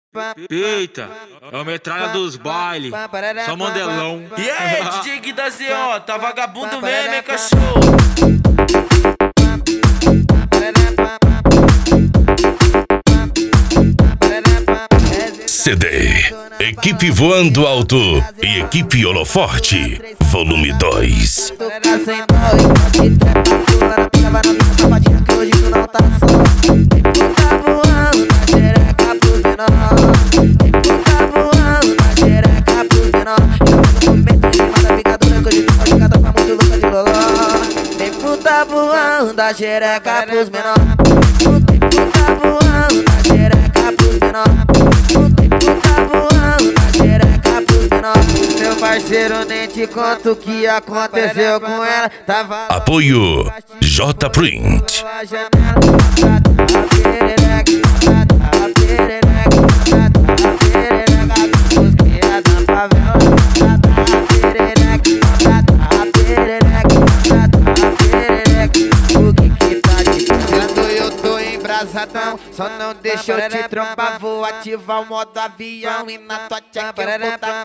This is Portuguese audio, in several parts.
Eita, é o metralha dos bailes, só mandelão. E aí, DJ Gui da ZO, tá vagabundo mesmo, hein, cachorro? CD, Equipe Voando Alto e Equipe Holoforte, volume 2. Tá voando a xereca pros menor. Tá voando a xereca pros menor. Tá voando a xereca pros menor. Meu parceiro, nem te conto o que aconteceu com ela. Tava Apoio J Print. Só não deixa eu te trombar, vou ativar o modo avião e na tua tcheca eu vou tacar.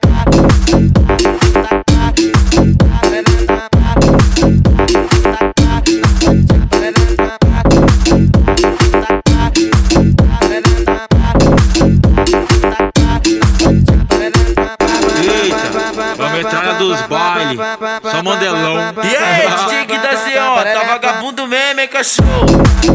Eita, é o metralha dos bailes, só mandelão. E aí, DJ Gui da ZO, tá vagabundo mesmo, hein, cachorro?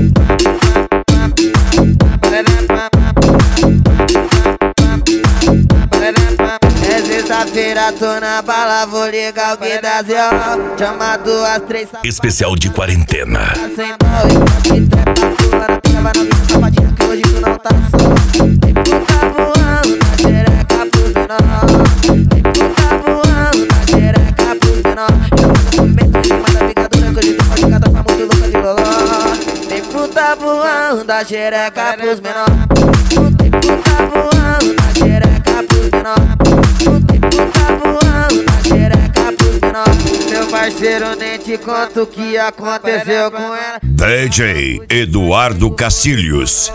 É sexta-feira, tô na bala, vou ligar o Gui da ZO. Chamado às 3. Especial de quarentena. Sem dó, e trepa, pula na pica, vai novinha, safadinha, que hoje tu não tá só. Tá voando na xereca pros menor. Tá voando na xereca pros menor. Chama no momento de manda picadura, que hoje tu pode catar pra muito louca de loló. Tá voando a xereca pros menor. Tá voando na xereca pros menor. Tá voando na xereca pros menor. Meu parceiro, nem te conto o que aconteceu com ela. DJ Eduardo Cacilhos.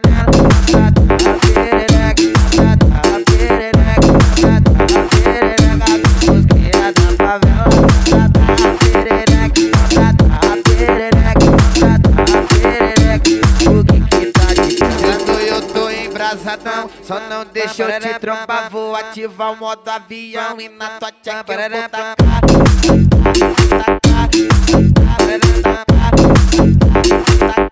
Só não deixa eu te trombar, vou ativar o modo avião e na tua tcheca eu vou tacar.